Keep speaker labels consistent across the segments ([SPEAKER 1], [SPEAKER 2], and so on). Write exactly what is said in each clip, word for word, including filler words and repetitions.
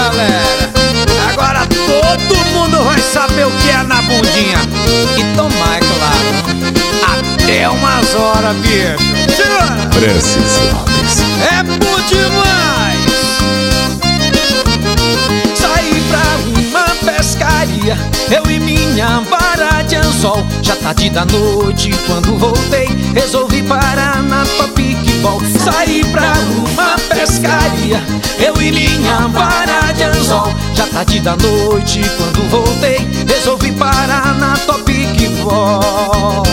[SPEAKER 1] galera, agora todo mundo vai saber o que é na bundinha. E tomar, é claro, até umas horas, bicho. Segura!
[SPEAKER 2] Francis Lopes.
[SPEAKER 1] É bom demais! Saí pra uma pescaria, eu e minha vara de anzol. Já tarde da noite, quando voltei, resolvi parar na Topic Ball. Saí pra uma pescaria, eu e minha vara de anzol. Já tarde da noite, quando voltei, resolvi parar na Topic Ball.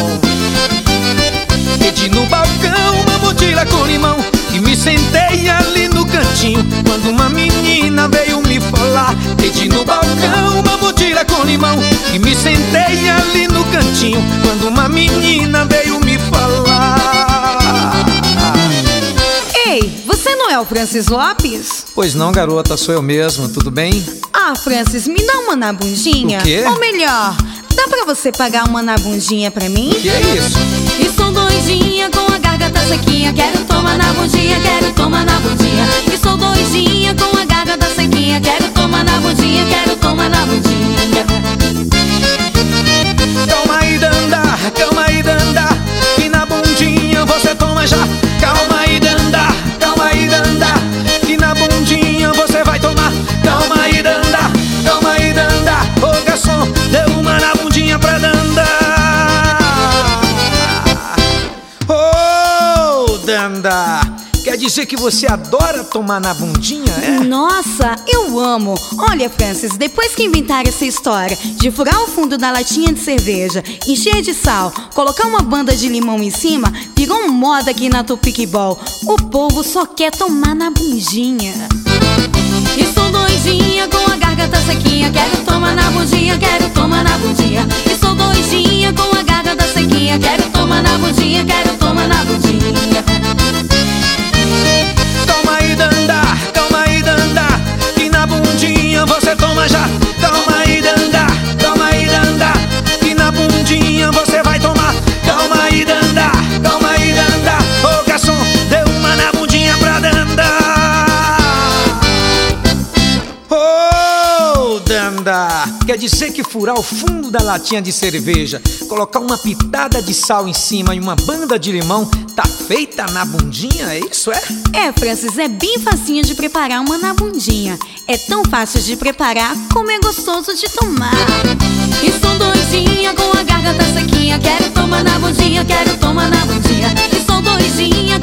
[SPEAKER 1] Pedi no balcão uma mochila com limão e me sentei ali no cantinho, quando uma menina veio me falar. Pedi no balcão uma mochila com limão e me sentei ali no cantinho, quando uma menina veio me falar.
[SPEAKER 3] Ei, você não é o Francis Lopes?
[SPEAKER 1] Pois não, garota, sou eu mesmo, tudo bem?
[SPEAKER 3] Ah, Francis, me dá uma na bundinha.
[SPEAKER 1] O quê?
[SPEAKER 3] Ou melhor, dá pra você pagar uma na bundinha pra mim?
[SPEAKER 1] O que é isso?
[SPEAKER 4] E sou doidinha com a garganta sequinha, quero tomar na bundinha, quero tomar na bundinha. E sou doidinha com a garganta sequinha, quero tomar na bundinha, quero tomar na bundinha.
[SPEAKER 1] Calma aí, Danda, calma aí, Danda, que na bundinha você toma já. Calma aí, Danda, calma aí, Danda, que na bundinha você vai tomar. Calma aí, Danda, calma aí, Danda, ô garçom, deu uma na bundinha pra Danda. Ô, Danda, quer dizer que você adora tomar na bundinha, é?
[SPEAKER 3] Nossa, eu amo. Olha, Francis, depois que inventaram essa história de furar o fundo da latinha de cerveja, encher de sal, colocar uma banda de limão em cima, virou um moda aqui na Topic Ball. O povo só quer tomar na bundinha.
[SPEAKER 4] E sou doidinha com a garganta sequinha, quero tomar na bundinha, quero tomar na bundinha. E sou doidinha com a garganta sequinha, quero tomar na bundinha, quero tomar na bundinha.
[SPEAKER 1] Calma aí, Danda, calma aí, Danda, que na bundinha você toma já. Calma aí, Danda, calma aí, Danda, que na bundinha você vai tomar. Calma aí, Danda, calma aí, Danda, ô garçom, deu uma na bundinha pra Danda. Ô, Danda, quer dizer que furar o fundo da latinha de cerveja, colocar uma pitada de sal em cima e uma banda de limão, tá feita na bundinha, é isso, é?
[SPEAKER 3] É, Francis, é bem facinho de preparar uma na bundinha. É tão fácil de preparar como é gostoso de tomar.
[SPEAKER 4] E sou doidinha com a garganta sequinha, quero tomar na bundinha, quero tomar na bundinha. E sou doidinha